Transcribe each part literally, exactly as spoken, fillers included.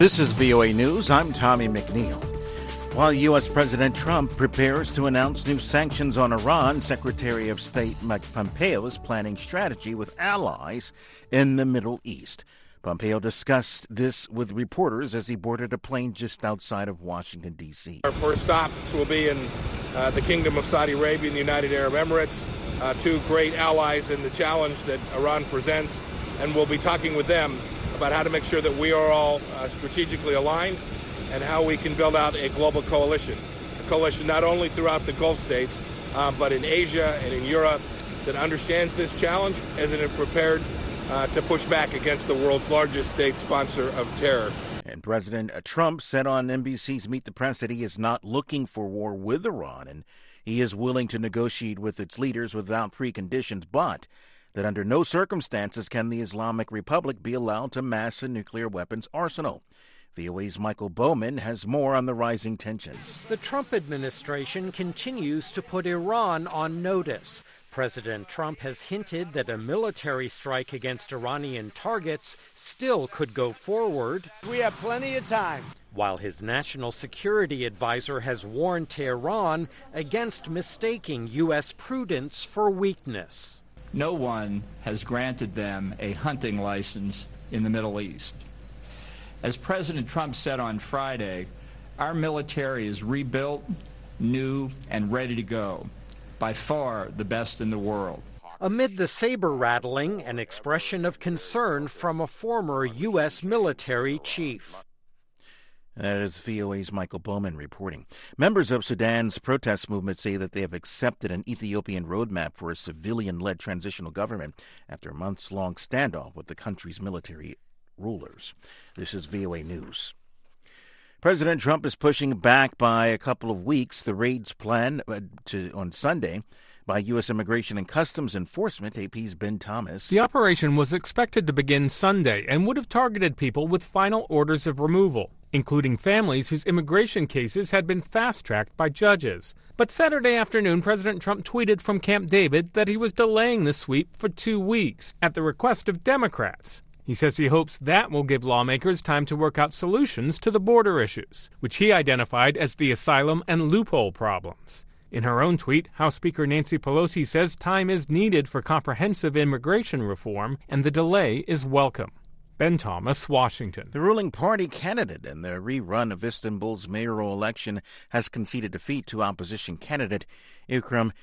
This is V O A News. I'm Tommy McNeil. While U S. President Trump prepares to announce new sanctions on Iran, Secretary of State Mike Pompeo is planning strategy with allies in the Middle East. Pompeo discussed this with reporters as he boarded a plane just outside of Washington, D C. Our first stop will be in uh, the Kingdom of Saudi Arabia and the United Arab Emirates, uh, two great allies in the challenge that Iran presents, and we'll be talking with them about how to make sure that we are all uh, strategically aligned and how we can build out a global coalition, a coalition not only throughout the Gulf states, uh, but in Asia and in Europe that understands this challenge as it is prepared uh, to push back against the world's largest state sponsor of terror. And President Trump said on N B C's Meet the Press that he is not looking for war with Iran, and he is willing to negotiate with its leaders without preconditions, but that under no circumstances can the Islamic Republic be allowed to mass a nuclear weapons arsenal. V O A's Michael Bowman has more on the rising tensions. The Trump administration continues to put Iran on notice. President Trump has hinted that a military strike against Iranian targets still could go forward. We have plenty of time. While his national security advisor has warned Tehran against mistaking U S prudence for weakness. No one has granted them a hunting license in the Middle East. As President Trump said on Friday, our military is rebuilt, new, and ready to go, by far the best in the world. Amid the saber rattling, an expression of concern from a former U S military chief. That is V O A's Michael Bowman reporting. Members of Sudan's protest movement say that they have accepted an Ethiopian roadmap for a civilian-led transitional government after a months-long standoff with the country's military rulers. This is V O A News. President Trump is pushing back by a couple of weeks the raids planned to, on Sunday by U S. Immigration and Customs Enforcement. A P's Ben Thomas. The operation was expected to begin Sunday and would have targeted people with final orders of removal, including families whose immigration cases had been fast-tracked by judges. But Saturday afternoon, President Trump tweeted from Camp David that he was delaying the sweep for two weeks at the request of Democrats. He says he hopes that will give lawmakers time to work out solutions to the border issues, which he identified as the asylum and loophole problems. In her own tweet, House Speaker Nancy Pelosi says time is needed for comprehensive immigration reform, and the delay is welcome. Ben Thomas, Washington. The ruling party candidate in the rerun of Istanbul's mayoral election has conceded defeat to opposition candidate Ekrem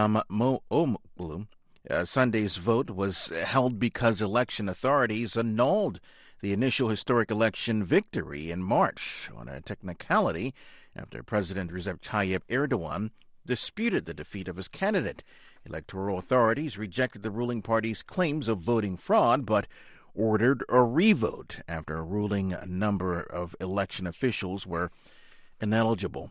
İmamoğlu. Uh, Sunday's vote was held because election authorities annulled the initial historic election victory in March on a technicality after President Recep Tayyip Erdogan disputed the defeat of his candidate. Electoral authorities rejected the ruling party's claims of voting fraud, but ordered a revote after a ruling number of election officials were ineligible.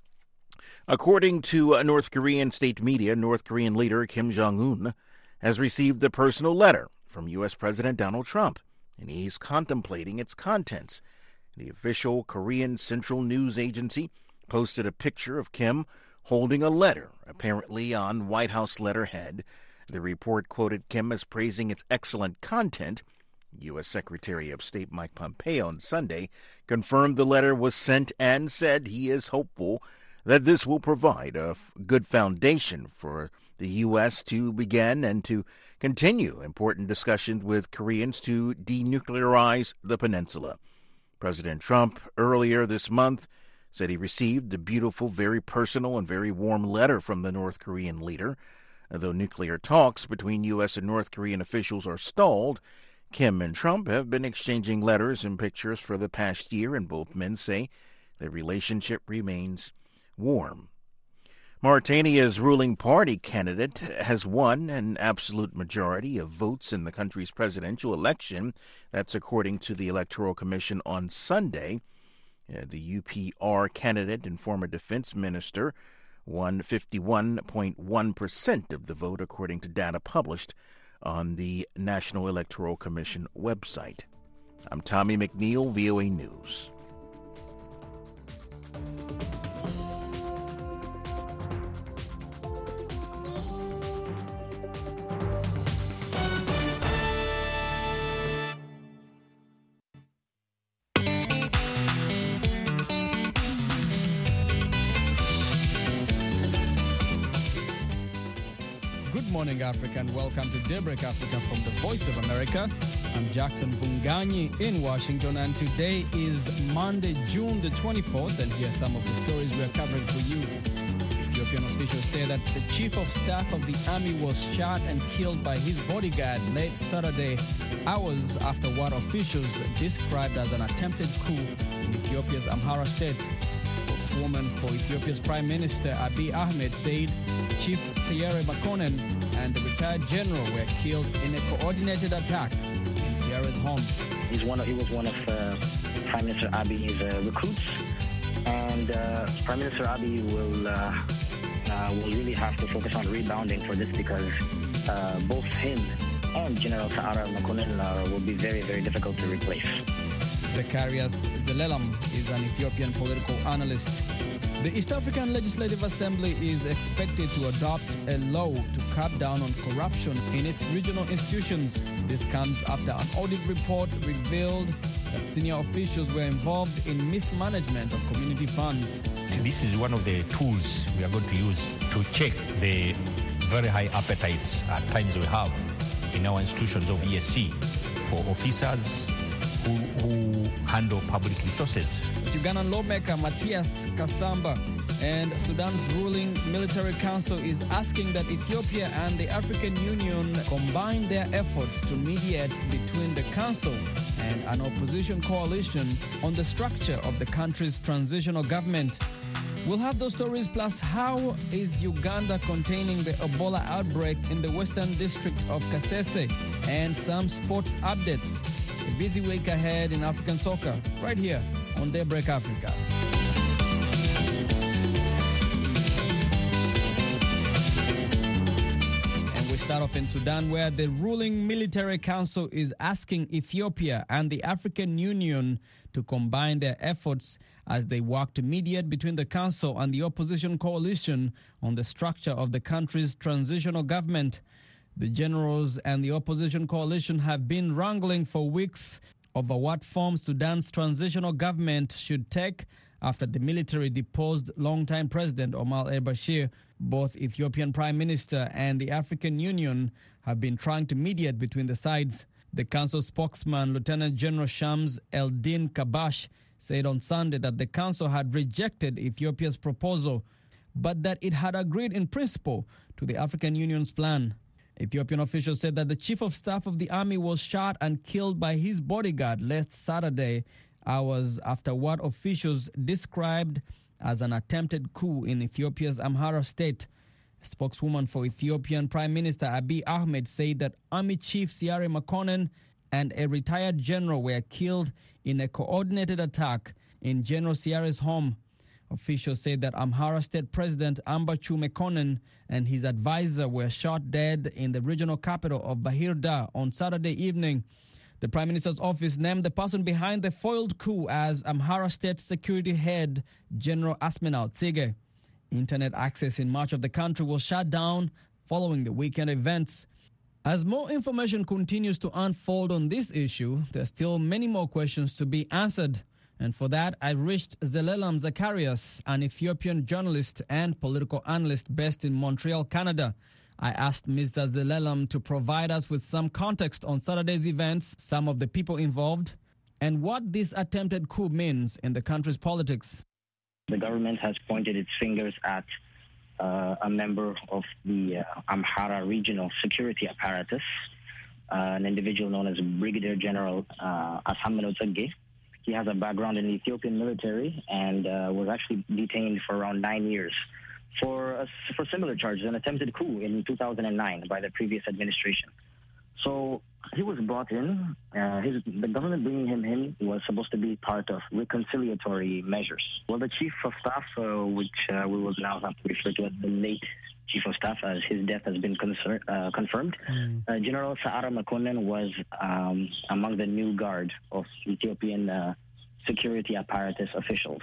According to North Korean state media, North Korean leader Kim Jong-un has received a personal letter from U S. President Donald Trump, and he's contemplating its contents. The official Korean Central News Agency posted a picture of Kim holding a letter, apparently on White House letterhead. The report quoted Kim as praising its excellent content. U S. Secretary of State Mike Pompeo on Sunday confirmed the letter was sent and said he is hopeful that this will provide a good foundation for the U S to begin and to continue important discussions with Koreans to denuclearize the peninsula. President Trump earlier this month said he received a beautiful, very personal, and very warm letter from the North Korean leader. Though nuclear talks between U S and North Korean officials are stalled, Kim and Trump have been exchanging letters and pictures for the past year, and both men say their relationship remains warm. Mauritania's ruling party candidate has won an absolute majority of votes in the country's presidential election. That's according to the Electoral Commission on Sunday. Uh, the U P R candidate and former defense minister won fifty-one point one percent of the vote, according to data published on the National Electoral Commission website. I'm Tommy McNeil, V O A News. morning, Africa, and welcome to Daybreak Africa from the Voice of America. I'm Jackson Bunganyi in Washington, and today is Monday, June the twenty-fourth, and here are some of the stories we are covering for you. Ethiopian officials say that the chief of staff of the army was shot and killed by his bodyguard late Saturday, hours after what officials described as an attempted coup in Ethiopia's Amhara state. Spokeswoman for Ethiopia's Prime Minister Abiy Ahmed said Chief Siare Makonnen and the retired general were killed in a coordinated attack in Siare's home. He's one of, he was one of uh, Prime Minister Abiy's uh, recruits, and uh, Prime Minister Abiy will uh, uh, will really have to focus on rebounding for this because uh, both him and General Saara Makonnen uh, will be very, very difficult to replace. Zacharias Zelelam is an Ethiopian political analyst. The East African Legislative Assembly is expected to adopt a law to crack down on corruption in its regional institutions. This comes after an audit report revealed that senior officials were involved in mismanagement of community funds. This is one of the tools we are going to use to check the very high appetites at times we have in our institutions of E S C for officers Who, who handle public resources. Ugandan lawmaker Matthias Kasamba and Sudan's ruling military council is asking that Ethiopia and the African Union combine their efforts to mediate between the council and an opposition coalition on the structure of the country's transitional government. We'll have those stories, plus how is Uganda containing the Ebola outbreak in the western district of Kasese, and some sports updates. A busy week ahead in African soccer, right here on Daybreak Africa. And we start off in Sudan, where the ruling military council is asking Ethiopia and the African Union to combine their efforts as they work to mediate between the council and the opposition coalition on the structure of the country's transitional government. The generals and the opposition coalition have been wrangling for weeks over what form Sudan's transitional government should take after the military deposed longtime President Omar al-Bashir. Both Ethiopian Prime Minister and the African Union have been trying to mediate between the sides. The council spokesman, Lieutenant General Shams Eldin Kabash, said on Sunday that the council had rejected Ethiopia's proposal, but that it had agreed in principle to the African Union's plan. Ethiopian officials said that the chief of staff of the army was shot and killed by his bodyguard last Saturday, hours after what officials described as an attempted coup in Ethiopia's Amhara state. A spokeswoman for Ethiopian Prime Minister Abiy Ahmed said that Army Chief Siare Makonnen and a retired general were killed in a coordinated attack in General Siare's home. Officials said that Amhara State President Ambachu Mekonnen and his advisor were shot dead in the regional capital of Bahir Dar on Saturday evening. The Prime Minister's office named the person behind the foiled coup as Amhara State Security Head General Asminal Tsige. Internet access in much of the country was shut down following the weekend events. As more information continues to unfold on this issue, there are still many more questions to be answered. And for that, I reached Zelelam Zacharias, an Ethiopian journalist and political analyst based in Montreal, Canada. I asked Mister Zelelam to provide us with some context on Saturday's events, some of the people involved, and what this attempted coup means in the country's politics. The government has pointed its fingers at uh, a member of the uh, Amhara regional security apparatus, uh, an individual known as Brigadier General uh, Asamoah Tsege. He has a background in the Ethiopian military and uh, was actually detained for around nine years for uh, for similar charges, an attempted coup in two thousand nine by the previous administration. So he was brought in. Uh, his, the government bringing him in was supposed to be part of reconciliatory measures. Well, the chief of staff, uh, which uh, we will now have to refer to as the late chief of staff, as his death has been concern, uh, confirmed, mm. uh, General Saara Makonnen was um, among the new guard of Ethiopian uh, security apparatus officials.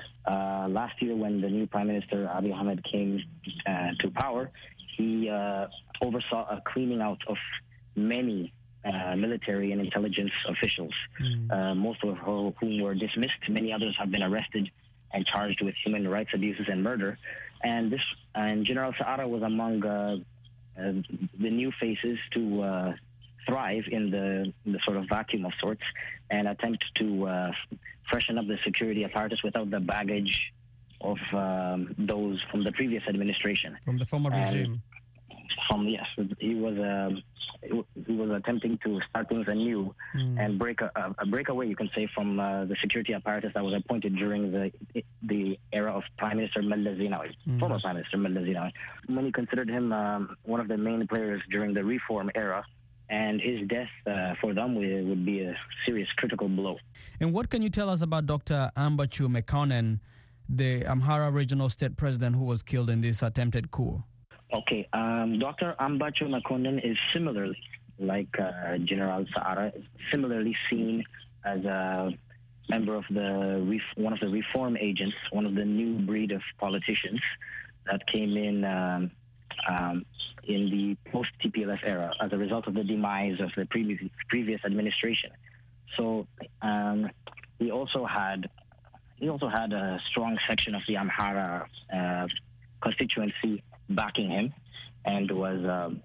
Uh, last year, when the new Prime Minister Abiy Ahmed came uh, to power, he uh, oversaw a cleaning out of many uh, military and intelligence officials, mm. uh, most of whom were dismissed. Many others have been arrested and charged with human rights abuses and murder. And this and General Saara was among uh, uh, the new faces to uh, thrive in the, in the sort of vacuum of sorts and attempt to uh, freshen up the security apparatus without the baggage of um, those from the previous administration. From the former and regime. From yes, he was um, he was attempting to start things anew mm. and break a, a breakaway, you can say, from uh, the security apparatus that was appointed during the the era of Prime Minister Meles Zenawi, mm. former Prime Minister Meles Zenawi. Many considered him um, one of the main players during the reform era, and his death uh, for them would, would be a serious critical blow. And what can you tell us about Doctor Ambachew Mekonnen, the Amhara regional state president who was killed in this attempted coup? Okay, um, Doctor Ambachew Mekonnen is similarly, like uh, General Saara, similarly seen as a member of the ref- one of the reform agents, one of the new breed of politicians that came in um, um, in the post-T P L F era as a result of the demise of the previous previous administration. So um, he also had he also had a strong section of the Amhara uh, constituency backing him, and was um,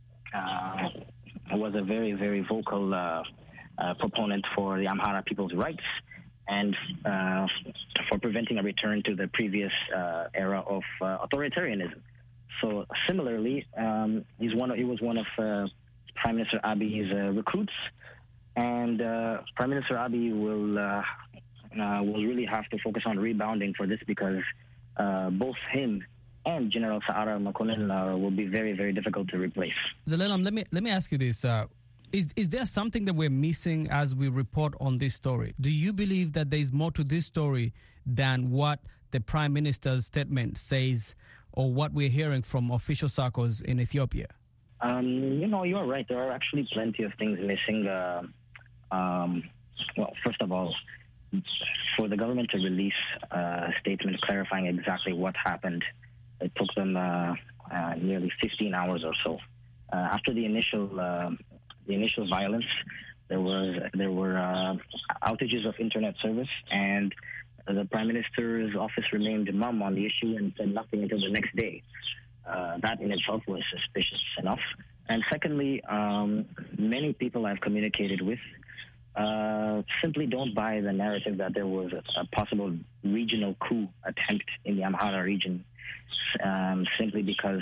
uh, was a very, very vocal uh, uh, proponent for the Amhara people's rights and uh, for preventing a return to the previous uh, era of uh, authoritarianism. So similarly, um, he's one. Of, he was one of uh, Prime Minister Abiy's uh, recruits, and uh, Prime Minister Abiy will uh, uh, will really have to focus on rebounding for this because uh, both him and General Saara Mekonnen uh, will be very, very difficult to replace. Zelalem, let me let me ask you this: uh, is is there something that we're missing as we report on this story? Do you believe that there is more to this story than what the Prime Minister's statement says, or what we're hearing from official circles in Ethiopia? Um, you know, you're right. There are actually plenty of things missing. Uh, um, well, first of all, for the government to release a statement clarifying exactly what happened, it took them uh, uh, nearly fifteen hours or so. Uh, after the initial uh, the initial violence, there was there were uh, outages of internet service, and the Prime Minister's office remained mum on the issue and said nothing until the next day. Uh, that in itself was suspicious enough. And secondly, um, many people I've communicated with uh, simply don't buy the narrative that there was a, a possible regional coup attempt in the Amhara region, um, simply because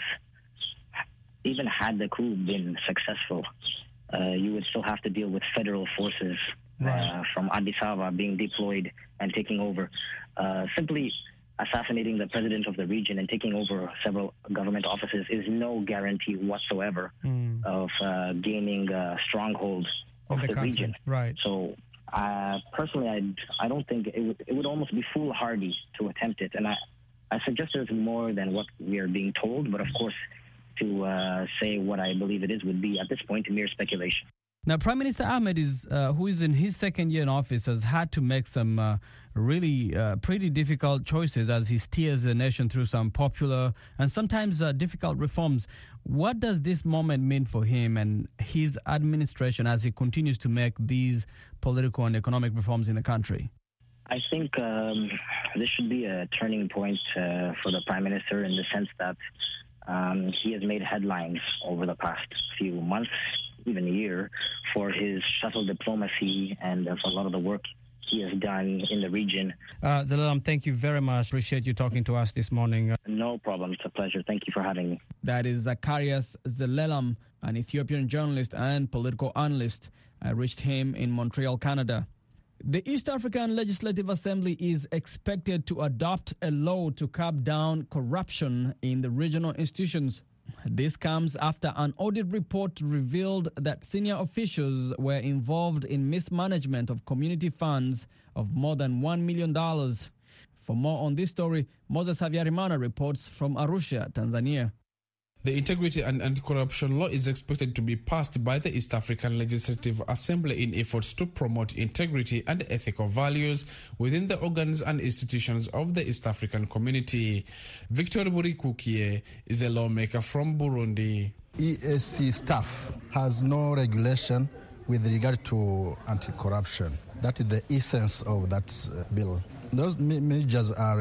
even had the coup been successful, uh, you would still have to deal with federal forces uh, from Addis Ababa being deployed and taking over. Uh, simply assassinating the president of the region and taking over several government offices is no guarantee whatsoever mm. of uh, gaining a stronghold of, of the, the region. Right. So uh, personally, I I don't think it would, it would almost be foolhardy to attempt it. And I, I suggest there's more than what we are being told. But of course, to uh, say what I believe it is would be, at this point, mere speculation. Now, Prime Minister Ahmed, is uh, who is in his second year in office, has had to make some uh, really uh, pretty difficult choices as he steers the nation through some popular and sometimes uh, difficult reforms. What does this moment mean for him and his administration as he continues to make these political and economic reforms in the country? I think um, this should be a turning point uh, for the Prime Minister in the sense that um, he has made headlines over the past few months, even a year, for his shuttle diplomacy and uh, for a lot of the work he has done in the region. Uh, Zelalem, thank you very much. Appreciate you talking to us this morning. No problem. It's a pleasure. Thank you for having me. That is Zacharias Zelalem, an Ethiopian journalist and political analyst. I reached him in Montreal, Canada. The East African Legislative Assembly is expected to adopt a law to curb down corruption in the regional institutions. This comes after an audit report revealed that senior officials were involved in mismanagement of community funds of more than one million dollars. For more on this story, Moses Havyarimana reports from Arusha, Tanzania. The Integrity and Anti-Corruption Law is expected to be passed by the East African Legislative Assembly in efforts to promote integrity and ethical values within the organs and institutions of the East African community. Victor Burikukie is a lawmaker from Burundi. E A C staff has no regulation with regard to anti-corruption. That is the essence of that uh, bill. Those measures are uh,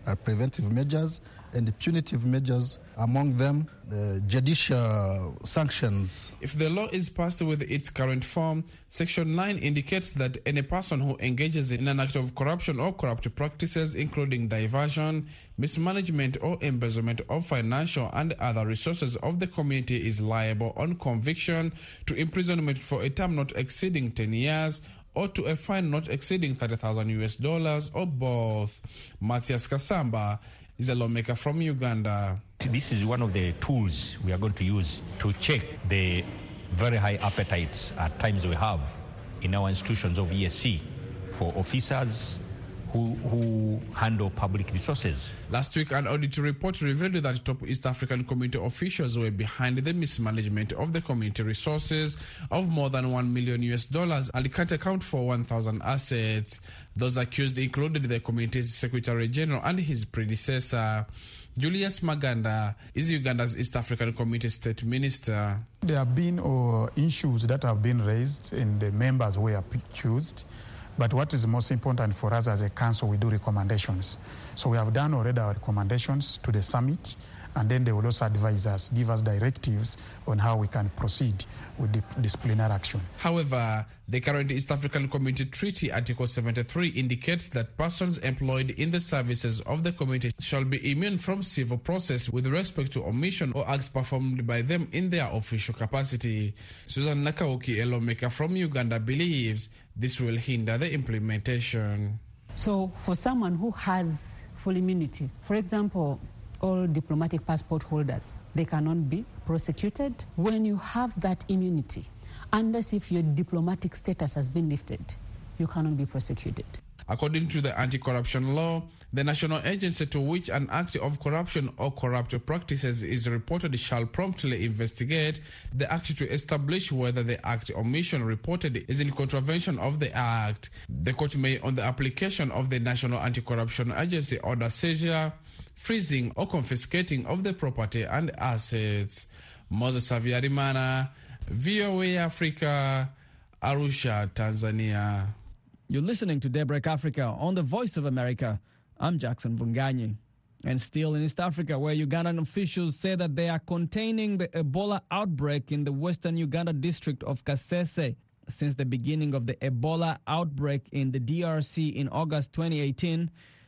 uh, preventive measures and punitive measures, among them the judicial sanctions. If the law is passed with its current form, Section nine indicates that any person who engages in an act of corruption or corrupt practices, including diversion, mismanagement or embezzlement of financial and other resources of the community, is liable on conviction to imprisonment for a term not exceeding ten years or to a fine not exceeding thirty thousand U S dollars or both. Matthias Kasamba is a lawmaker from Uganda. This is one of the tools we are going to use to check the very high appetites at times we have in our institutions of E A C for officers who, who handle public resources. Last week, an audit report revealed that top East African community officials were behind the mismanagement of the community resources of more than one million U S dollars and can't account for one thousand assets. Those accused included the community's Secretary General and his predecessor. Julius Maganda is Uganda's East African Community State Minister. There have been uh, issues that have been raised and the members were accused. But what is most important for us as a council, we do recommendations. So we have done already our recommendations to the summit, and then they will also advise us, give us directives on how we can proceed with the disciplinary action. However, the current East African Community Treaty, Article seventy-three, indicates that persons employed in the services of the community shall be immune from civil process with respect to omission or acts performed by them in their official capacity. Susan Nakaoki, a lawmaker from Uganda, believes this will hinder the implementation. So for someone who has full immunity, for example, all diplomatic passport holders, they cannot be prosecuted. When you have that immunity, unless if your diplomatic status has been lifted, you cannot be prosecuted. According to the anti-corruption law, the national agency to which an act of corruption or corrupt practices is reported shall promptly investigate the act to establish whether the act omission reported is in contravention of the act. The court may, on the application of the National Anti-Corruption Agency, order seizure, freezing or confiscating of the property and assets. Moses Saviarimana, V O A Africa, Arusha, Tanzania. You're listening to Daybreak Africa on the Voice of America. I'm Jackson Vunganyi. And still in East Africa, where Ugandan officials say that they are containing the Ebola outbreak in the western Uganda district of Kasese. Since the beginning of the Ebola outbreak in the D R C in August twenty eighteen,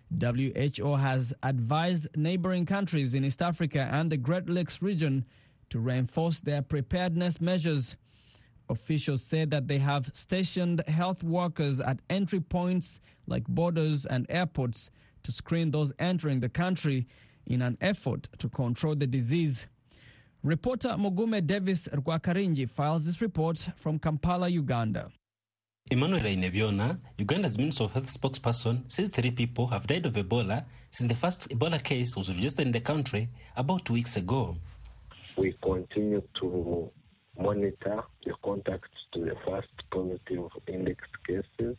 W H O has advised neighboring countries in East Africa and the Great Lakes region to reinforce their preparedness measures. Officials said that they have stationed health workers at entry points like borders and airports to screen those entering the country in an effort to control the disease. Reporter Mugume Davis Rwakarinji files this report from Kampala, Uganda. Emmanuel Inebiona, Uganda's Minister of Health spokesperson, says three people have died of Ebola since the first Ebola case was registered in the country about two weeks ago. We continue to monitor the contacts to the first positive index cases.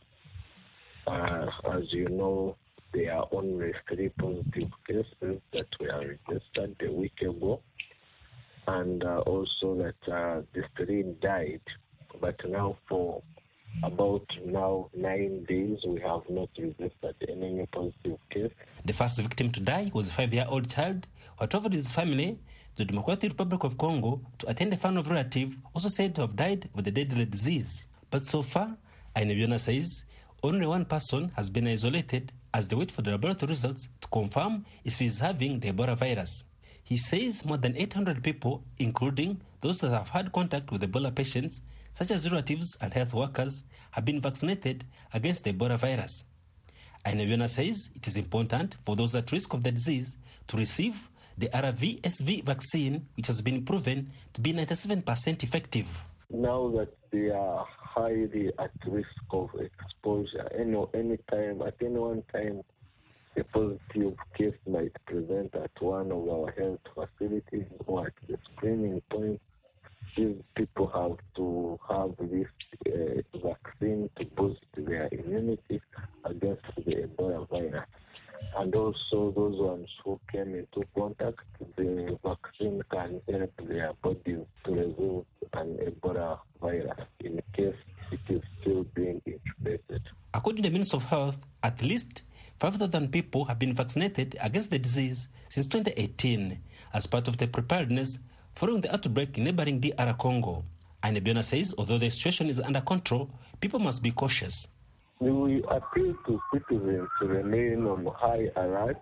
Uh, as you know, there are only three positive cases that were registered a week ago, and uh, also that uh, the three died. But now for about now nine days, we have not registered any new positive case. The first victim to die was a five-year-old child who traveled with his family to the Democratic Republic of Congo to attend a funeral of a relative also said to have died with the deadly disease. But so far, Inebiona says only one person has been isolated as they wait for the laboratory results to confirm if he is having the Ebola virus. He says more than eight hundred people, including those that have had contact with Ebola patients, such as relatives and health workers, have been vaccinated against the Ebola virus. Inebiona says it is important for those at risk of the disease to receive the R V S V vaccine, which has been proven to be ninety-seven percent effective. Now that they are highly at risk of exposure, any, any time, at any one time, a positive case might present at one of our health facilities or at the screening point. These people have to have this uh, vaccine to boost their immunity against the Ebola virus. And also those ones who came into contact, the vaccine can help their bodies to resist an Ebola virus in case it is still being incubated. According to the Minister of Health, at least five thousand people have been vaccinated against the disease since twenty eighteen as part of the preparedness following the outbreak in neighboring D R Congo. Ainebiona says although the situation is under control, people must be cautious. We appeal to citizens to remain on high alert,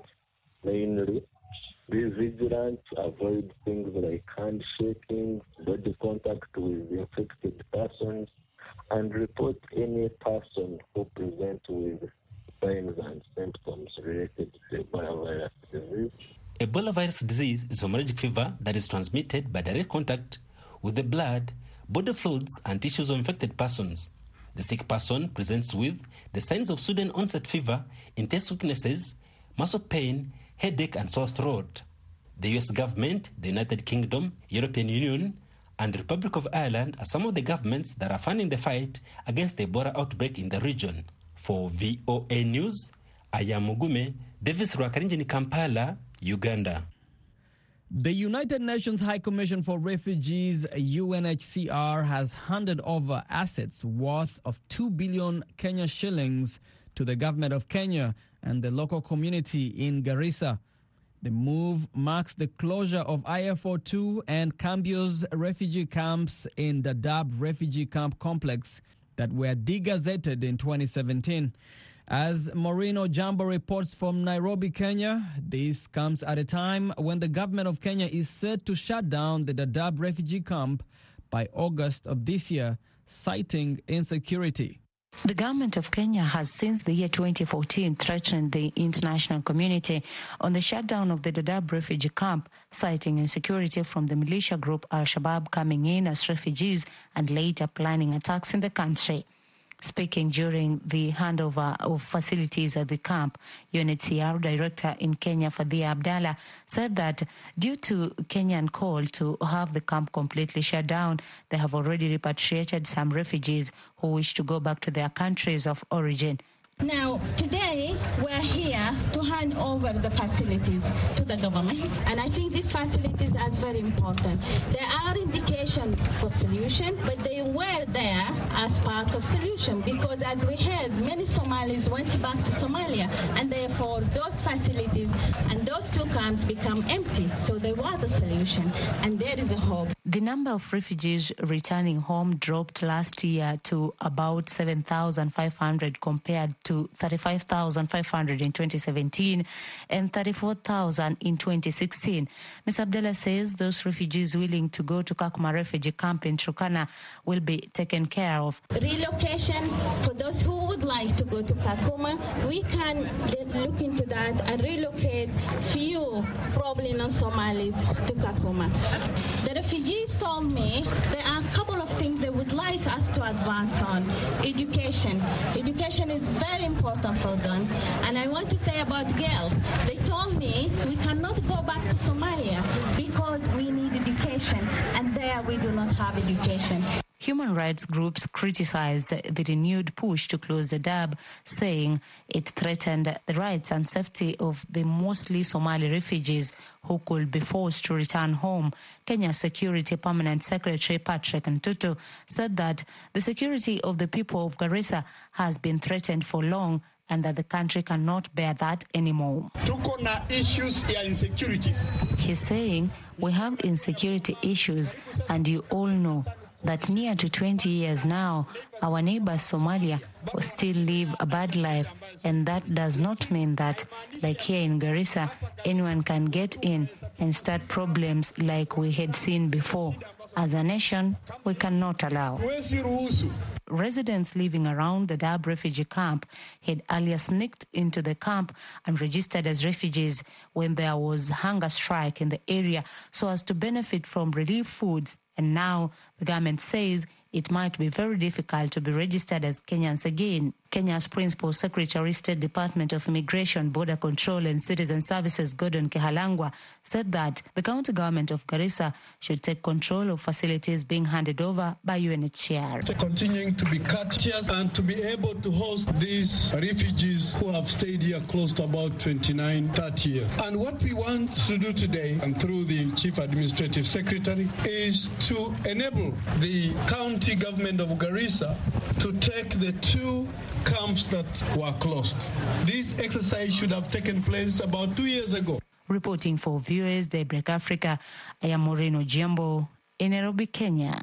mainly be vigilant, avoid things like handshaking, body contact with infected persons, and report any person who presents with signs and symptoms related to Ebola virus disease. Ebola virus disease is hemorrhagic fever that is transmitted by direct contact with the blood, body fluids, and tissues of infected persons. The sick person presents with the signs of sudden onset fever, intense weaknesses, muscle pain, headache, and sore throat. The U S government, the United Kingdom, European Union, and the Republic of Ireland are some of the governments that are funding the fight against the Ebola outbreak in the region. For V O A News, I am Mugume, Davis Rwakarinjini, Kampala, Uganda. The United Nations High Commission for Refugees, U N H C R, has handed over assets worth of two billion Kenya shillings to the government of Kenya and the local community in Garissa. The move marks the closure of I F O two and Cambio's refugee camps in the Dadaab refugee camp complex that were degazetted in twenty seventeen. As Maureen Jambo reports from Nairobi, Kenya, this comes at a time when the government of Kenya is set to shut down the Dadaab refugee camp by August of this year, citing insecurity. The government of Kenya has since the year twenty fourteen threatened the international community on the shutdown of the Dadaab refugee camp, citing insecurity from the militia group Al-Shabaab coming in as refugees and later planning attacks in the country. Speaking during the handover of facilities at the camp, U N H C R Director in Kenya, Fadhia Abdallah, said that due to Kenyan call to have the camp completely shut down, they have already repatriated some refugees who wish to go back to their countries of origin. Now, today we're here to hand over the facilities to the government, and I think these facilities are very important. They are indication for solution, but they were there as part of solution because, as we heard, many Somalis went back to Somalia, and therefore those facilities and those two camps become empty. So there was a solution, and there is a hope. The number of refugees returning home dropped last year to about seven thousand five hundred compared to thirty-five thousand five hundred in twenty seventeen and thirty-four thousand in twenty sixteen. Miz Abdallah says those refugees willing to go to Kakuma refugee camp in Turkana will be taken care of. Relocation for those who would like to go to Kakuma, we can look into that and relocate few probably non-Somalis to Kakuma. The refugees told me there are a couple of things they would like us to advance on. Education. Education is very important for them. And I want to say about girls, they told me we cannot go back to Somalia because we need education, and there we do not have education. Human rights groups criticized the renewed push to close the Dadaab, saying it threatened the rights and safety of the mostly Somali refugees who could be forced to return home. Kenya's Security Permanent Secretary Patrick Ntutu said that the security of the people of Garissa has been threatened for long and that the country cannot bear that anymore. Tuko na issues ya insecurities. He's saying we have insecurity issues, and you all know that near to twenty years now, our neighbor Somalia will still live a bad life, and that does not mean that, like here in Garissa, anyone can get in and start problems like we had seen before. As a nation, we cannot allow. Residents living around the Dadaab refugee camp had earlier sneaked into the camp and registered as refugees when there was hunger strike in the area so as to benefit from relief foods. And now the government says it might be very difficult to be registered as Kenyans again. Kenya's Principal Secretary, State Department of Immigration, Border Control and Citizen Services, Gordon Kihalangwa, said that the county government of Garissa should take control of facilities being handed over by U N H C R. Continuing to be courteous and to be able to host these refugees who have stayed here close to about twenty-nine, thirty years. And what we want to do today, and through the Chief Administrative Secretary, is to enable the county government of Garissa to take the two camps that were closed. This exercise should have taken place about two years ago. Reporting for Viewers Daybreak Africa, I am Moreno Jambo in Nairobi, Kenya.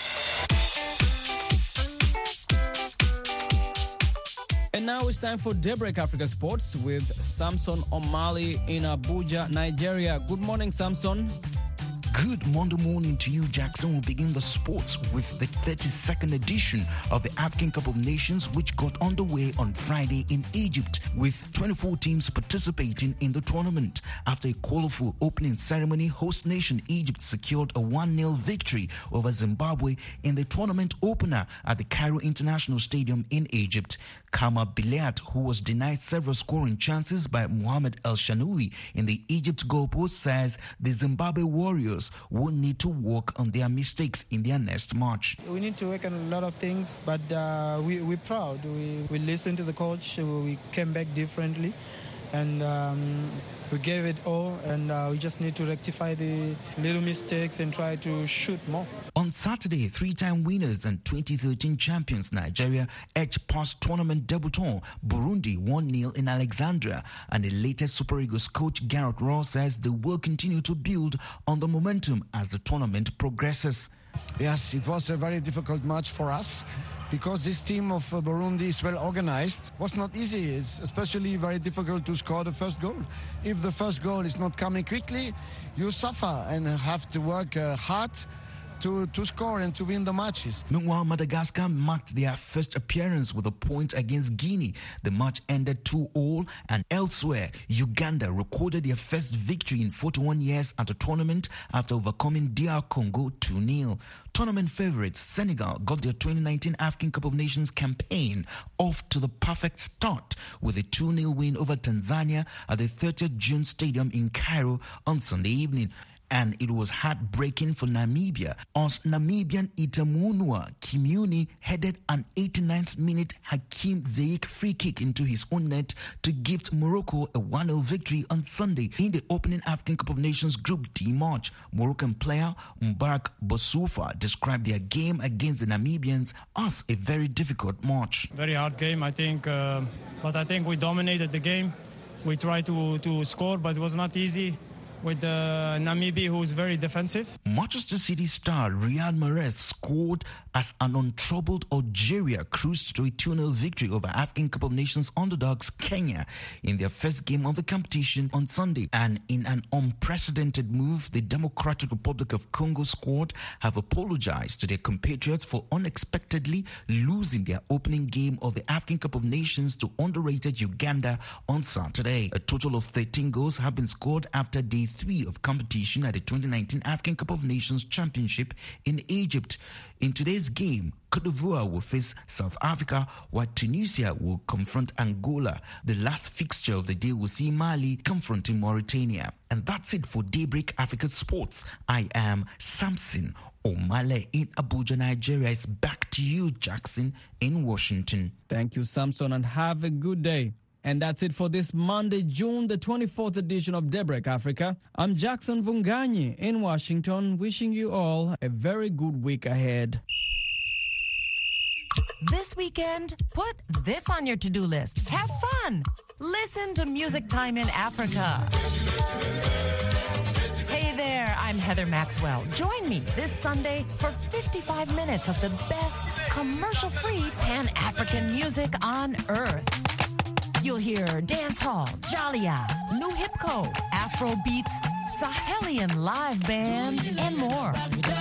And now it's time for Daybreak Africa Sports with Samson Omali in Abuja, Nigeria. Good morning, Samson. Good Monday morning to you, Jackson. We'll begin the sports with the thirty-second edition of the African Cup of Nations, which got underway on Friday in Egypt, with twenty-four teams participating in the tournament. After a colorful opening ceremony, host nation Egypt secured a one nil victory over Zimbabwe in the tournament opener at the Cairo International Stadium in Egypt. Kama Bilat, who was denied several scoring chances by Mohamed El Shanaoui in the Egypt goalpost, says the Zimbabwe Warriors will need to work on their mistakes in their next match. We need to work on a lot of things, but uh, we, we're proud. We, we listened to the coach. We came back differently, and um, we gave it all, and uh, we just need to rectify the little mistakes and try to shoot more. On Saturday, three-time winners and twenty thirteen champions Nigeria edged past tournament debutant Burundi one nil in Alexandria, and the latest Super Eagles coach Gareth Ross says they will continue to build on the momentum as the tournament progresses. Yes, it was a very difficult match for us, because this team of uh, Burundi is well organized. It was not easy. It's especially very difficult to score the first goal. If the first goal is not coming quickly, you suffer and have to work uh, hard to, to score and to win the matches. Meanwhile, Madagascar marked their first appearance with a point against Guinea. The match ended two all, and elsewhere, Uganda recorded their first victory in forty-one years at the tournament after overcoming D R Congo two nil. Tournament favourites Senegal got their twenty nineteen African Cup of Nations campaign off to the perfect start with a two nil win over Tanzania at the thirtieth of June Stadium in Cairo on Sunday evening. And it was heartbreaking for Namibia as Namibian Itamunwa Kimuni headed an eighty-ninth minute Hakim Ziyech free kick into his own net to gift Morocco a one nil victory on Sunday in the opening African Cup of Nations Group D match. Moroccan player Mbarak Boussoufa described their game against the Namibians as a very difficult match. Very hard game, I think, uh, but I think we dominated the game. We tried to, to score, but it was not easy with uh, Namibia, who is very defensive. Manchester City star Riyad Mahrez scored as an untroubled Algeria cruised to a two nil victory over African Cup of Nations underdogs Kenya in their first game of the competition on Sunday. And in an unprecedented move, the Democratic Republic of Congo squad have apologized to their compatriots for unexpectedly losing their opening game of the African Cup of Nations to underrated Uganda on Saturday. A total of thirteen goals have been scored after day three of competition at the twenty nineteen African Cup of Nations Championship in Egypt. In today's game, Cote d'Ivoire will face South Africa, while Tunisia will confront Angola. The last fixture of the day will see Mali confronting Mauritania. And that's it for Daybreak Africa Sports. I am Samson Omale in Abuja, Nigeria. It's back to you, Jackson, in Washington. Thank you, Samson, and have a good day. And that's it for this Monday, June the twenty-fourth edition of Daybreak Africa. I'm Jackson Vunganyi in Washington, wishing you all a very good week ahead. This weekend, put this on your to-do list. Have fun. Listen to Music Time in Africa. Hey there, I'm Heather Maxwell. Join me this Sunday for fifty-five minutes of the best commercial-free Pan-African music on Earth. You'll hear dancehall, Jalia, New Hipco, Afro beats, Sahelian live band, and more.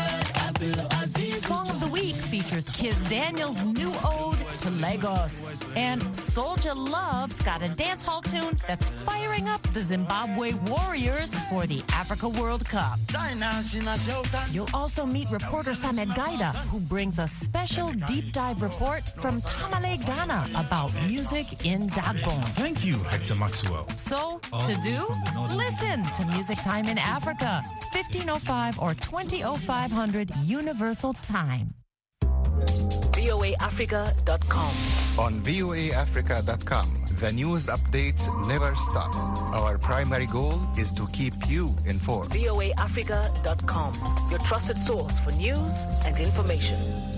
Song of the Week features Kiz Daniel's new ode to Lagos. And Soulja Love's got a dancehall tune that's firing up the Zimbabwe Warriors for the Africa World Cup. You'll also meet reporter Samed Gaida, who brings a special deep dive report from Tamale, Ghana about music in Dagbon. Thank you, Hector Maxwell. So, to do? Listen to Music Time in Africa, fifteen oh five or twenty oh five hundred Universal Time. V O A Africa dot com. On V O A Africa dot com, the news updates never stop. Our primary goal is to keep you informed. V O A Africa dot com, your trusted source for news and information.